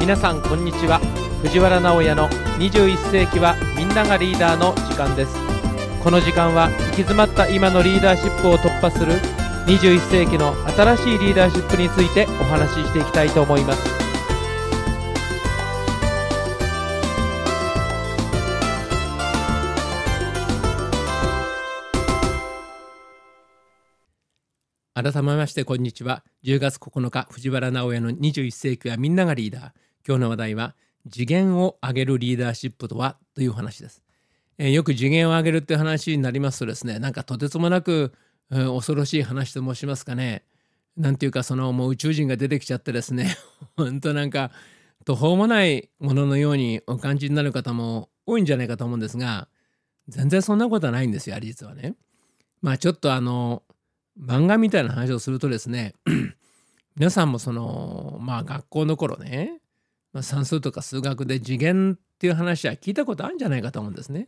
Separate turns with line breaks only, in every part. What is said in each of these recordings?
皆さんこんにちは。藤原直哉の21世紀はみんながリーダーの時間です。この時間は行き詰まった今のリーダーシップを突破する21世紀の新しいリーダーシップについてお話ししていきたいと思います。改めましてこんにちは。10月9日藤原直哉の21世紀はみんながリーダー。今日の話題は次元を上げるリーダーシップとはという話です。よく次元を上げるって話になりますとですね、なんかとてつもなく、恐ろしい話と申しますかね。なんていうかもう宇宙人が出てきちゃってですね本当なんか途方もないもののようにお感じになる方も多いんじゃないかと思うんですが、全然そんなことはないんですよ、実はね。ちょっと漫画みたいな話をするとですね皆さんも学校の頃ね、算数とか数学で次元っていう話は聞いたことあるんじゃないかと思うんですね。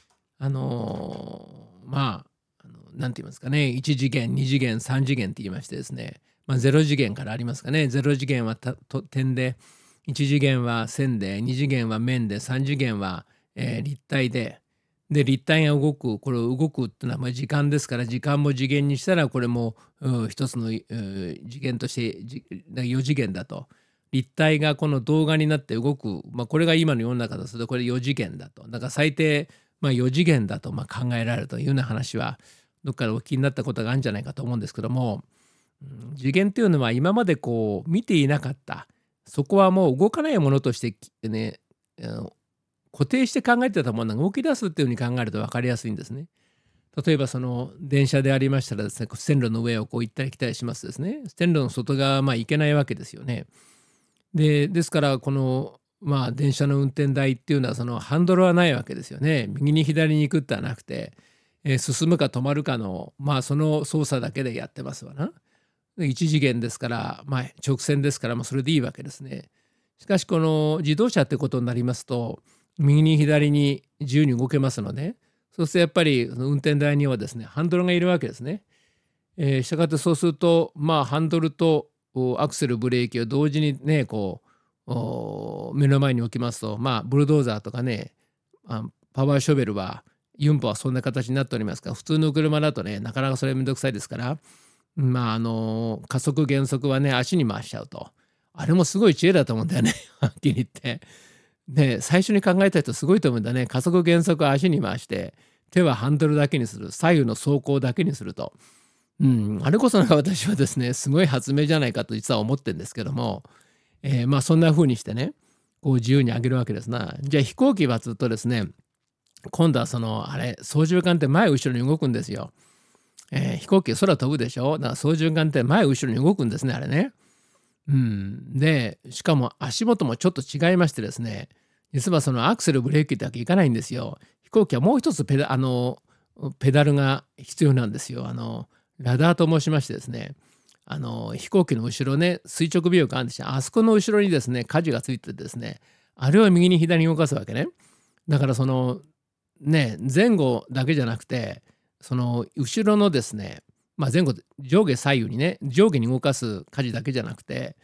なんて言いますかね、1次元2次元3次元って言いましてですね、0次元からありますかね。0次元は点で、1次元は線で、2次元は面で、3次元は、立体で、立体が動く、これを動くっていうのは時間ですから、時間も次元にしたらこれも一つの次元として4次元だと。立体がこの動画になって動く、これが今の世の中だとするとこれ4次元だと。だから最低、4次元だと考えられるというような話はどっかでお聞きになったことがあるんじゃないかと思うんですけども、次元っていうのは今まで見ていなかった、そこはもう動かないものとしてね、固定して考えてたものが動き出すっていうふうに考えると分かりやすいんですね。例えば電車でありましたらですね、線路の上を行ったり来たりしますですね。線路の外側は行けないわけですよね。ですから電車の運転台っていうのはハンドルはないわけですよね。右に左に行くってはなくて、進むか止まるかのその操作だけでやってますわな。一次元ですから、直線ですから、それでいいわけですね。しかしこの自動車ってことになりますと、右に左に自由に動けますので、そうするとやっぱり運転台にはですねハンドルがいるわけですね。したがってそうするとハンドルとアクセルブレーキを同時にね目の前に置きますと、ブルドーザーとかね、パワーショベルはユンボはそんな形になっておりますが、普通の車だとねなかなかそれめんどくさいですから、加速減速はね足に回しちゃうと。あれもすごい知恵だと思うんだよねはっきり言って。最初に考えた人すごいと思うんだね。加速減速は足に回して手はハンドルだけにする、左右の走行だけにすると。あれこそ私はですねすごい発明じゃないかと実は思ってるんですけども、そんな風にしてね自由に上げるわけですな。じゃあ飛行機はずっとですね、今度は操縦桿って前後ろに動くんですよ。飛行機空飛ぶでしょ。だから操縦桿って前後ろに動くんですね、あれね。でしかも足元もちょっと違いましてですね、実はアクセルブレーキだけいかないんですよ。飛行機はもう一つペダルが必要なんですよ。ラダーと申しましてですね、飛行機の後ろね、垂直尾翼があるんですよ。あそこの後ろにですね舵がついててですね、あれを右に左に動かすわけね。だから前後だけじゃなくて後ろのですね、前後上下左右にね、上下に動かす舵だけじゃなくて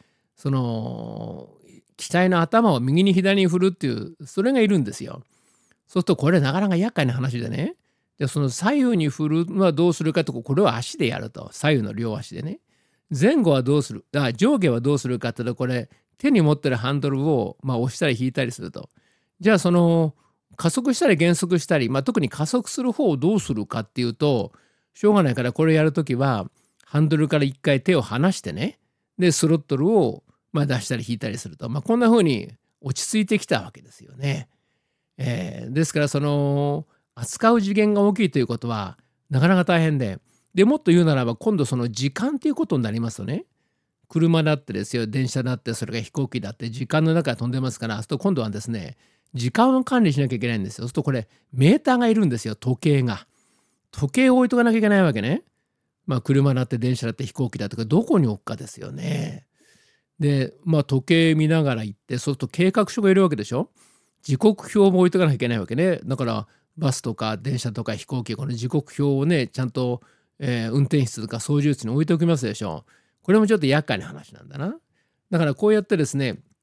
機体の頭を右に左に振るっていうそれがいるんですよ。そうするとこれなかなか厄介な話でね、で左右に振るのはどうするかと、これは足でやると。左右の両足でね。前後はどうする、上下はどうするかっていうと、これ手に持ってるハンドルを押したり引いたりすると。じゃあ加速したり減速したり、特に加速する方をどうするかっていうと、しょうがないからこれやるときはハンドルから一回手を離してね、でスロットルを出したり引いたりすると、こんな風に落ち着いてきたわけですよね。ですから扱う次元が大きいということはなかなか大変で、もっと言うならば今度時間ということになりますとね、車だってですよ、電車だって、それから飛行機だって時間の中で飛んでますから、そうすると今度はですね時間を管理しなきゃいけないんですよ。そうするとこれメーターがいるんですよ。時計を置いとかなきゃいけないわけね。車だって電車だって飛行機だとかどこに置くかですよね。で時計見ながら行って、そうすると計画書がいるわけでしょ。時刻表も置いとかなきゃいけないわけね。だからバスとか電車とか飛行機、この時刻表をねちゃんと、運転室とか操縦室に置いておきますでしょ。これもちょっと厄介な話なんだな。だからこうやってですね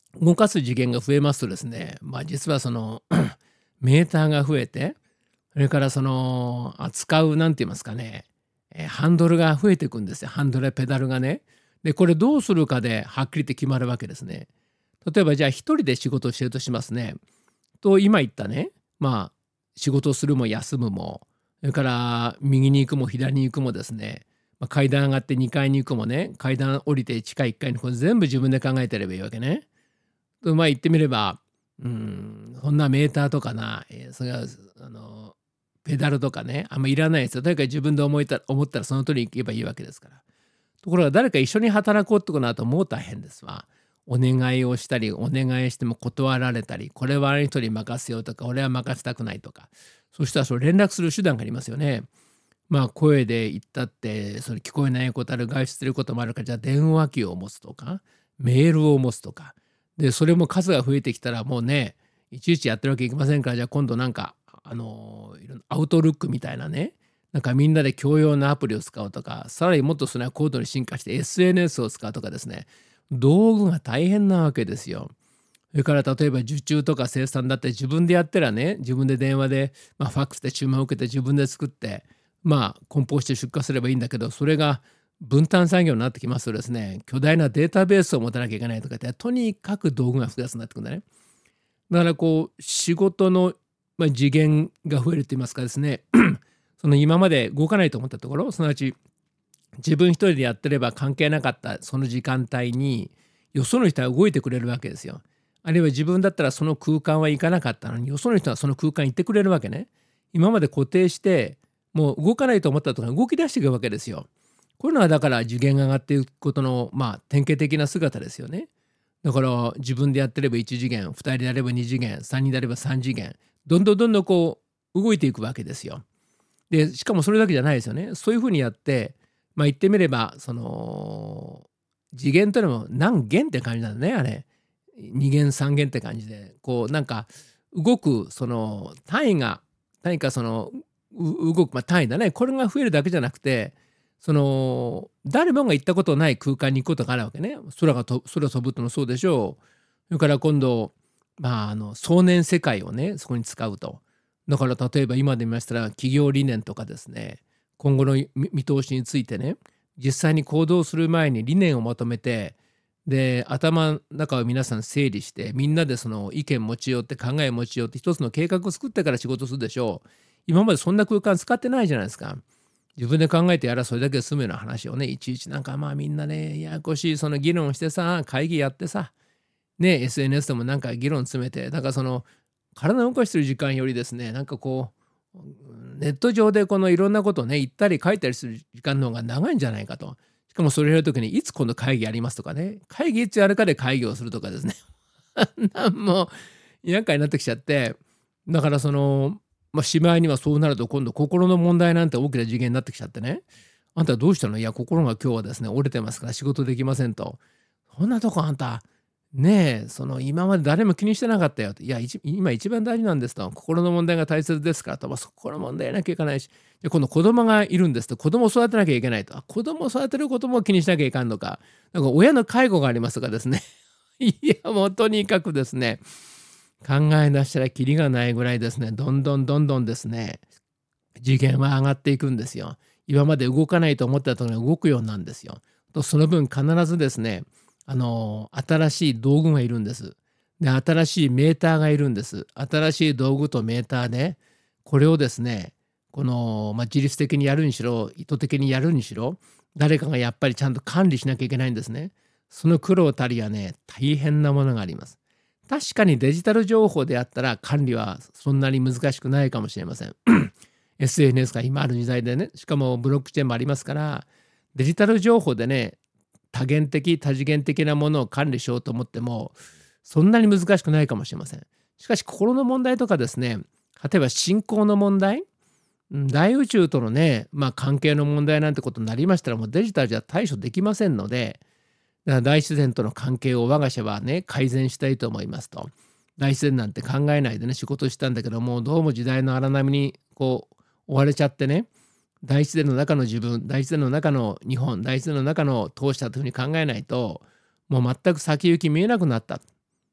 動かす次元が増えますとですね、実はそのメーターが増えて、それからその扱うなんて言いますかね、ハンドルが増えていくんですよ。ハンドルやペダルがね。でこれどうするかではっきりと決まるわけですね。例えばじゃあ一人で仕事をしてるとしますね。と今言ったね、仕事をするも休むも、それから右に行くも左に行くもですね、階段上がって2階に行くもね、階段降りて地下1階にこれ全部自分で考えてればいいわけね。と言ってみれば、そんなメーターとかな、それはペダルとかね、あんまいらないですよ。とにかく自分で思ったらその通りに行けばいいわけですから。ところが誰か一緒に働こうってことになるともう大変ですわ。お願いをしたり、お願いしても断られたり、これはあの人に任せようとか、俺は任せたくないとか、そしたらそれ連絡する手段がありますよね。声で言ったってそれ聞こえないことある、外出することもあるから、じゃあ電話機を持つとかメールを持つとかで、それも数が増えてきたらもうね、いちいちやってるわけいきませんから、じゃあ今度なんかアウトルックみたいなね、なんかみんなで共用のアプリを使うとか、さらにもっとそれは高度に進化して SNS を使うとかですね、道具が大変なわけですよ。それから例えば受注とか生産だって自分でやったらね、自分で電話で、ファックスで注文を受けて自分で作って、梱包して出荷すればいいんだけど、それが分担作業になってきますとですね、巨大なデータベースを持たなきゃいけないとかって、とにかく道具が複雑になってくるんだね。だから仕事の、次元が増えると言いますかですねその今まで動かないと思ったところ、すなわち自分一人でやってれば関係なかったその時間帯によその人は動いてくれるわけですよ。あるいは自分だったらその空間は行かなかったのに、よその人はその空間行ってくれるわけね。今まで固定してもう動かないと思ったところが動き出していくわけですよ。こういうのはだから次元が上がっていくことの典型的な姿ですよね。だから自分でやってれば1次元、2人でやれば2次元、3人であれば3次元、どんどんどんどん動いていくわけですよ。でしかもそれだけじゃないですよね。そういうふうにやって言ってみればその次元というのも何元って感じなんだね、あれ。2元3元って感じでなんか動くその単位が何かその動く、単位だね、これが増えるだけじゃなくて、その誰もが行ったことない空間に行くことがあるわけね。空を飛ぶってのもそうでしょう。それから今度壮年世界をねそこに使うと。だから例えば今で見ましたら企業理念とかですね、今後の見通しについてね、実際に行動する前に理念をまとめて、で頭の中を皆さん整理して、みんなでその意見持ち寄って考え持ち寄って一つの計画を作ってから仕事するでしょう。今までそんな空間使ってないじゃないですか。自分で考えてやらそれだけで済むような話をね、いちいちなんかみんなねややこしいその議論してさ、会議やってさね、 SNS でもなんか議論詰めて、だからその体を動かしてる時間よりですね、なんかネット上でいろんなことをね言ったり書いたりする時間の方が長いんじゃないかと。しかもそれやるときにいつ今度会議やりますとかね、会議いつやるかで会議をするとかですねもう厄介になってきちゃって、だからそのしまいにはそうなると今度心の問題なんて大きな次元になってきちゃってね、あんたどうしたの、いや心が今日はですね折れてますから仕事できませんと。そんなとこあんたねえ、その今まで誰も気にしてなかったよと。いや、今一番大事なんですと。心の問題が大切ですからと。そこの問題やらなきゃいけないし。で、今度子供がいるんですと。子供を育てなきゃいけないと。子供を育てることも気にしなきゃいかんのか。なんか親の介護がありますとかですね。いや、もうとにかくですね、考え出したらキリがないぐらいですね、どんどんどんどんですね、次元は上がっていくんですよ。今まで動かないと思ってたところが動くようなんですよ。とその分必ずですね、新しい道具がいるんです。で、新しいメーターがいるんです。新しい道具とメーターで、これをですね、自律的にやるにしろ、意図的にやるにしろ、誰かがやっぱりちゃんと管理しなきゃいけないんですね。その苦労たりはね、大変なものがあります。確かにデジタル情報であったら管理はそんなに難しくないかもしれません。SNS が今ある時代でね、しかもブロックチェーンもありますから、デジタル情報でね、多元的多次元的なものを管理しようと思ってもそんなに難しくないかもしれません。しかし心の問題とかですね、例えば信仰の問題、大宇宙とのね、関係の問題なんてことになりましたらもうデジタルじゃ対処できませんので、だから大自然との関係を我が社はね改善したいと思いますと。大自然なんて考えないでね仕事したんだけども、どうも時代の荒波に追われちゃってね、大自然の中の自分、大自然の中の日本、大自然の中の当社というふうに考えないともう全く先行き見えなくなった。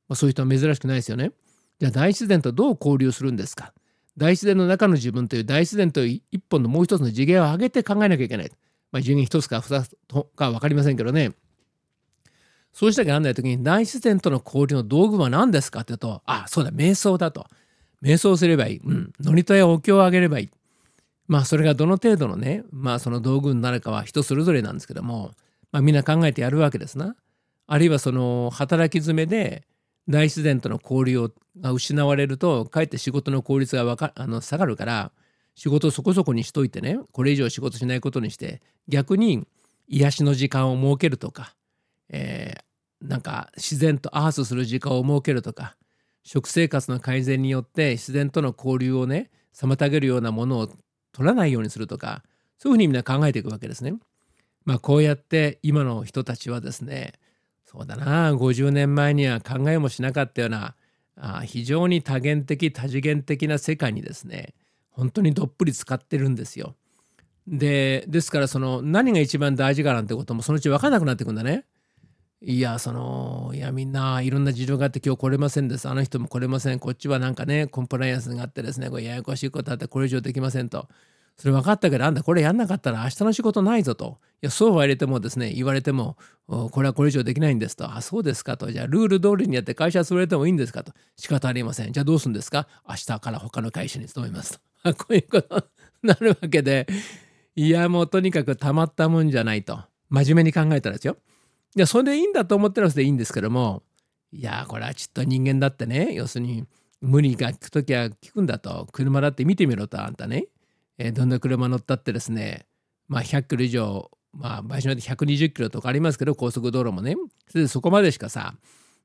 そういう人は珍しくないですよね。じゃあ大自然とどう交流するんですか。大自然の中の自分という大自然という一本のもう一つの次元を上げて考えなきゃいけない。次元一つか二つか分かりませんけどね。そうしたらなんない時に大自然との交流の道具は何ですかって言うと、そうだ、瞑想だと。瞑想すればいい。祝詞やお経をあげればいい。それがどの程度のね、その道具になるかは人それぞれなんですけども、みんな考えてやるわけですな。あるいはその働き詰めで大自然との交流が失われると、かえって仕事の効率が下がるから、仕事をそこそこにしといてね、これ以上仕事しないことにして、逆に癒しの時間を設けるとか、なんか自然とアースする時間を設けるとか、食生活の改善によって自然との交流をね、妨げるようなものを取らないようにするとか、そういうふうにみんな考えていくわけですね。こうやって今の人たちはですね、そうだな、50年前には考えもしなかったような非常に多元的多次元的な世界にですね、本当にどっぷり使ってるんですよ。ですからその何が一番大事かなんてこともそのうち分からなくなってくんだね。いやみんないろんな事情があって今日来れませんです。あの人も来れません。こっちはなんかねコンプライアンスがあってですね、これややこしいことあってこれ以上できませんと。それ分かったけど、あんたこれやんなかったら明日の仕事ないぞと。いや、そうは入れてもですね、言われても、これはこれ以上できないんですと。そうですかと。じゃあルール通りにやって会社潰れてもいいんですかと。仕方ありません。じゃあどうするんですか。明日から他の会社に勤めますと。こういうことになるわけで、いやもうとにかくたまったもんじゃないと。真面目に考えたらですよ。いや、それでいいんだと思ってるのでいいんですけども、いやこれはちょっと人間だってね、要するに無理が効くときは効くんだと。車だって見てみろと、あんたね。どんな車乗ったってですね、100キロ以上、場合によって120キロとかありますけど、高速道路もね、そこまでしかさ、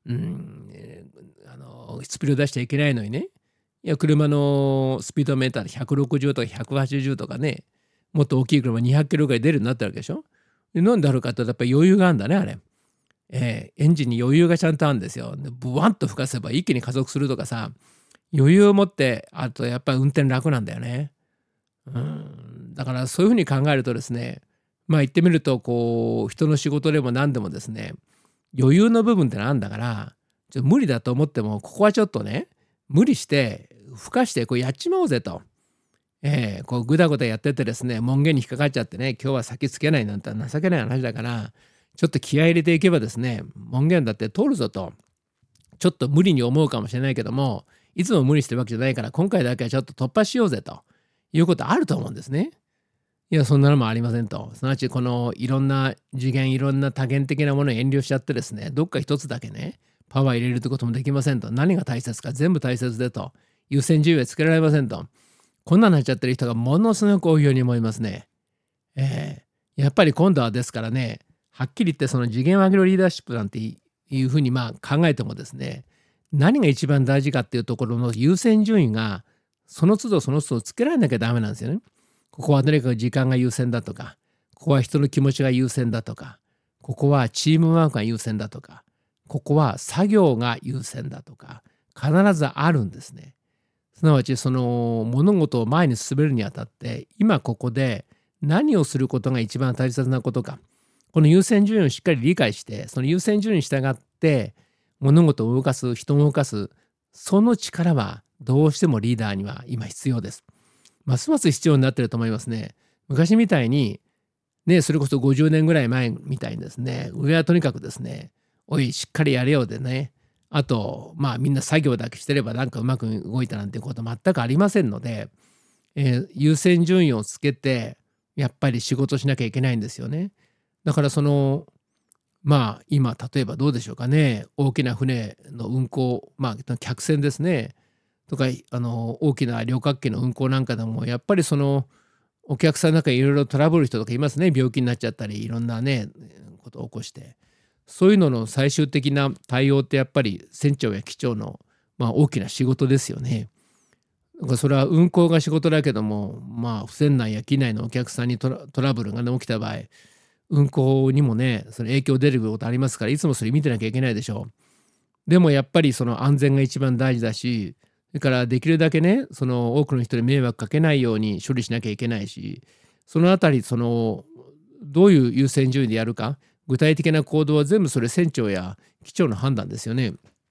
スピード出しちゃいけないのにね、いや、車のスピードメーターで160とか180とかね、もっと大きい車200キロぐらい出るようになったわけでしょ。なんであるかってやっぱり余裕があるんだね、あれ。エンジンに余裕がちゃんとあるんですよ。でブワンと吹かせば一気に加速するとかさ、余裕を持ってあとやっぱり運転楽なんだよね。だからそういうふうに考えるとですね、言ってみるとこう人の仕事でも何でもですね、余裕の部分ってのあるんだから、無理だと思ってもここはちょっとね、無理してふかしてこうやっちまおうぜと。こうぐだぐだやっててですね、門限に引っかかっちゃってね、今日は先つけないなんて情けない話だから、ちょっと気合い入れていけばですね、門限だって通るぞと。ちょっと無理に思うかもしれないけども、いつも無理してるわけじゃないから今回だけはちょっと突破しようぜということあると思うんですね。いや、そんなのもありませんと。すなわちこのいろんな次元、いろんな多元的なものに遠慮しちゃってですね、どっか一つだけね、パワー入れるってこともできませんと。何が大切か全部大切でと。優先順位はつけられませんと。こんなになっちゃってる人がものすごく多いように思いますね。やっぱり今度はですからね、はっきり言ってその次元を上げるリーダーシップなんていうふうに考えてもですね、何が一番大事かっていうところの優先順位がその都度その都度つけられなきゃダメなんですよね。ここはとにかく時間が優先だとか、ここは人の気持ちが優先だとか、ここはチームワークが優先だとか、ここは作業が優先だとか、必ずあるんですね。すなわちその物事を前に進めるにあたって、今ここで何をすることが一番大切なことか、この優先順位をしっかり理解して、その優先順位に従って物事を動かす、人を動かす、その力はどうしてもリーダーには今必要です。ますます必要になってると思いますね。昔みたいにね、それこそ50年ぐらい前みたいにですね、上はとにかくですね、おいしっかりやれよでね、あとみんな作業だけしてればなんかうまく動いたなんてこと全くありませんので、優先順位をつけてやっぱり仕事しなきゃいけないんですよね。だから今例えばどうでしょうかね、大きな船の運航、客船ですねとか大きな旅客機の運航なんかでもやっぱりそのお客さんの中にいろいろトラブル人とかいますね。病気になっちゃったりいろんなねことを起こして、そういうのの最終的な対応ってやっぱり船長や機長の大きな仕事ですよね。だからそれは運航が仕事だけども、船内や機内のお客さんにトラブルが、起きた場合、運航にもねその影響出ることありますから、いつもそれ見てなきゃいけないでしょう。でもやっぱりその安全が一番大事だし、それからできるだけねその多くの人に迷惑かけないように処理しなきゃいけないし、そのあたりどういう優先順位でやるか、具体的な行動は全部それ船長や機長の判断ですよね。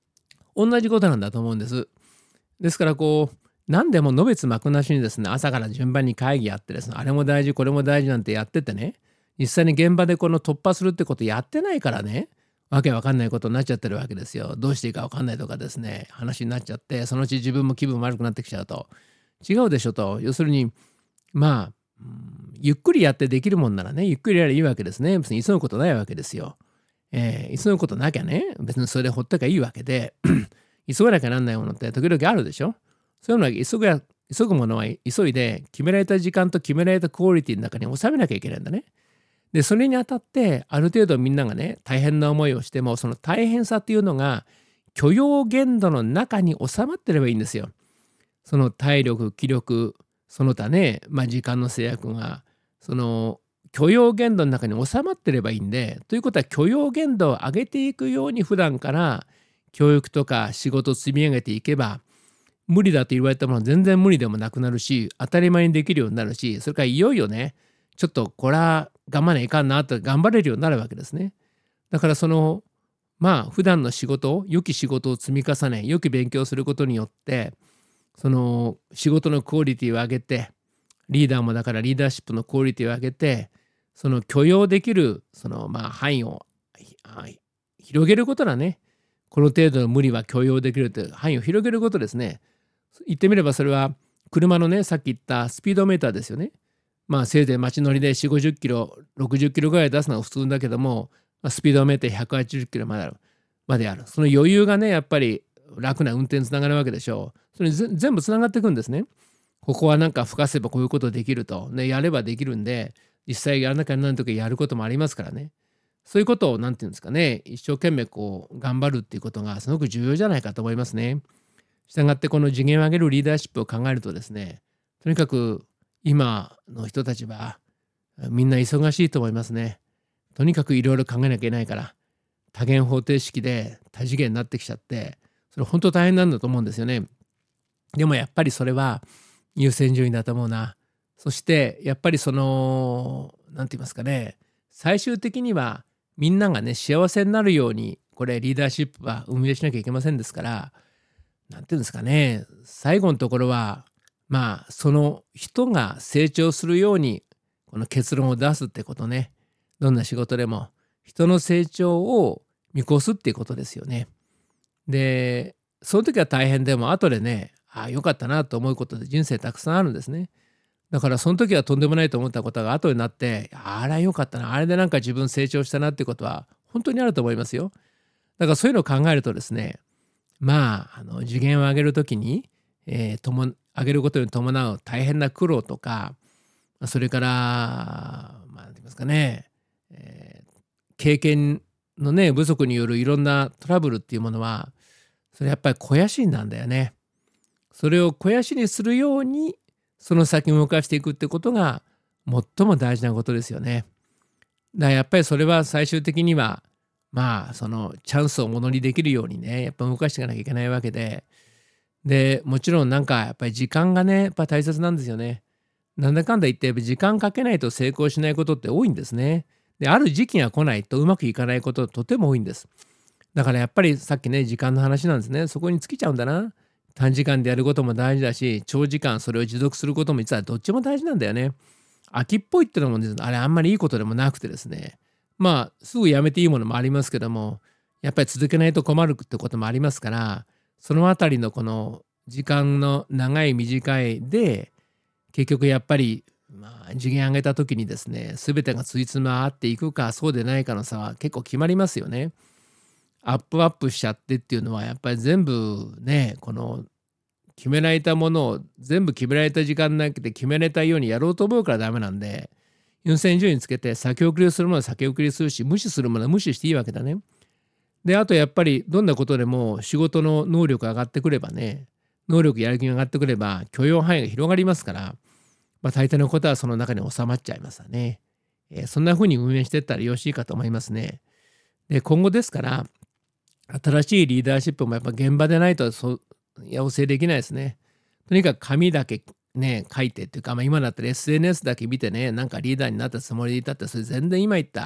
同じことなんだと思うんです。ですから何でものべつ幕なしにですね、朝から順番に会議やってですね、あれも大事これも大事なんてやっててね、実際に現場で突破するってことやってないからね、わけわかんないことになっちゃってるわけですよ。どうしていいかわかんないとかですね、話になっちゃって、そのうち自分も気分悪くなってきちゃうと。違うでしょと。要するに、まあ、ゆっくりやってできるもんならね、ゆっくりやればいいわけですね。別に急ぐことないわけですよ。急ぐことなきゃね、別にそれでほっとけばいいわけで、急がなきゃなんないものって時々あるでしょ。そういうのは急ぐものは急いで決められた時間と決められたクオリティの中に収めなきゃいけないんだね。で、それにあたってある程度みんながね、大変な思いをしても、その大変さっていうのが許容限度の中に収まってればいいんですよ。その体力、気力、その他ね、時間の制約が、その許容限度の中に収まってればいいんで、ということは許容限度を上げていくように普段から教育とか仕事を積み上げていけば、無理だと言われたものは全然無理でもなくなるし、当たり前にできるようになるし、それからいよいよね、ちょっとこれは頑張らないかんなと頑張れるようになるわけですね。だから普段の仕事、良き仕事を積み重ね、良き勉強をすることによって、その仕事のクオリティを上げて、リーダーもだからリーダーシップのクオリティを上げて、その許容できる範囲を広げることだね。この程度の無理は許容できるという範囲を広げることですね。言ってみればそれは車のね、さっき言ったスピードメーターですよね。せいぜい街乗りで4、50キロ、60キロぐらい出すのが普通だけども、スピードメーター180キロまである。その余裕がね、やっぱり楽な運転につながるわけでしょう。それに全部つながっていくんですね。ここはなんか吹かせばこういうことできると。ね、やればできるんで、実際やらなきゃなんとかやることもありますからね。そういうことをなんていうんですかね、一生懸命頑張るっていうことがすごく重要じゃないかと思いますね。したがってこの次元を上げるリーダーシップを考えるとですね、とにかく今の人たちはみんな忙しいと思いますね。とにかくいろいろ考えなきゃいけないから、多元方程式で多次元になってきちゃって、それ本当大変なんだと思うんですよね。でもやっぱりそれは優先順位だと思うな。そしてやっぱりなんて言いますかね、最終的にはみんながね、幸せになるように、これリーダーシップは運営しなきゃいけませんですから、なんていうんですかね、最後のところはその人が成長するようにこの結論を出すってことね。どんな仕事でも人の成長を見越すっていうことですよね。で、その時は大変でも後でね、よかったなと思うことで人生たくさんあるんですね。だからその時はとんでもないと思ったことが後になって、あらよかったな、あれでなんか自分成長したなってことは本当にあると思いますよ。だからそういうのを考えるとですね、次元を上げる時に、上げることに伴う大変な苦労とか、それから何て言いますかね、経験のね不足によるいろんなトラブルっていうものは、それやっぱり肥やしなんだよね。それを肥やしにするようにその先を動かしていくってことが最も大事なことですよね。だからやっぱりそれは最終的にはそのチャンスをものにできるようにね、やっぱ動かしていかなきゃいけないわけで、もちろんなんかやっぱり時間がね、やっぱ大切なんですよね。なんだかんだ言って時間かけないと成功しないことって多いんですね。で、ある時期が来ないとうまくいかないこととても多いんです。だからやっぱりさっきね、時間の話なんですね。そこに尽きちゃうんだな。短時間でやることも大事だし、長時間それを持続することも実はどっちも大事なんだよね。秋っぽいってのもですね、あれあんまりいいことでもなくてですね、すぐやめていいものもありますけども、やっぱり続けないと困るってこともありますから、そのあたりのこの時間の長い短いで、結局やっぱり次元上げた時にですね、全てがついつま合っていくかそうでないかの差は結構決まりますよね。アップしちゃってっていうのはやっぱり全部ね、この決められたものを全部決められた時間なくて決められたようにやろうと思うからダメなんで、優先順位つけて先送りをするものは先送りするし、無視するものは無視していいわけだね。で、あとやっぱりどんなことでも仕事の能力が上がってくればね、能力やる気が上がってくれば許容範囲が広がりますから、大抵のことはその中に収まっちゃいますわね。そんな風に運営していったらよろしいかと思いますね。で、今後ですから、新しいリーダーシップもやっぱ現場でないと要請できないですね。とにかく紙だけね、書いてっていうか、今だったら SNS だけ見てね、なんかリーダーになったつもりでいたって、それ全然今言った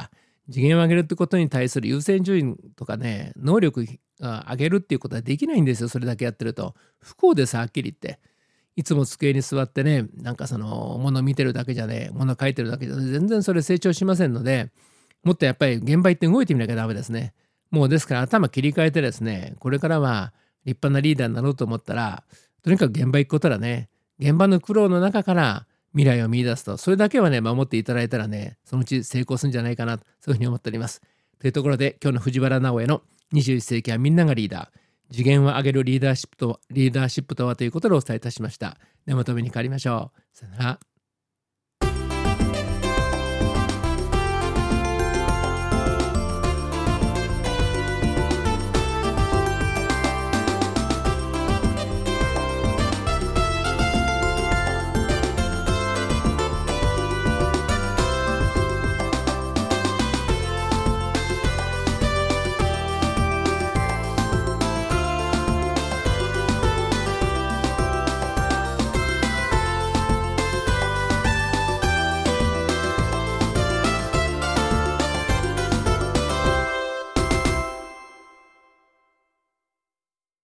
次元を上げるってことに対する優先順位とかね、能力が上げるっていうことはできないんですよ。それだけやってると。不幸です、はっきり言って。いつも机に座ってね、なんかその物見てるだけじゃね、物書いてるだけじゃね、全然それ成長しませんので、もっとやっぱり現場行って動いてみなきゃダメですね。もうですから頭切り替えてですね、これからは立派なリーダーになろうと思ったら、とにかく現場行くことだね、現場の苦労の中から未来を見出すと、それだけはね、守っていただいたらね、そのうち成功するんじゃないかな、そういうふうに思っております。というところで、今日の藤原直江の21世紀はみんながリーダー、次元を上げるリーダーシップとはということでお伝えいたしました。ではまとめに帰りましょう。さよなら。